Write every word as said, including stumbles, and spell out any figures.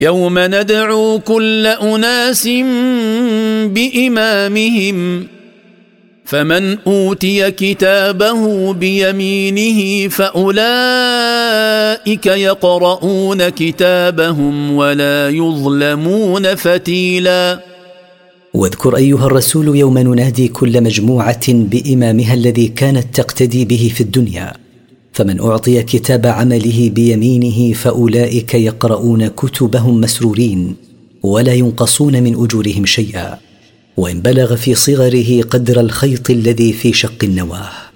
يوم ندعو كل أناس بإمامهم فمن أوتي كتابه بيمينه فأولئك يقرؤون كتابهم ولا يظلمون فتيلا. واذكر أيها الرسول يوم ننادي كل مجموعة بإمامها الذي كانت تقتدي به في الدنيا، فمن أعطي كتاب عمله بيمينه فأولئك يقرؤون كتبهم مسرورين ولا ينقصون من أجورهم شيئا، وإن بلغ في صغره قدر الخيط الذي في شق النواه.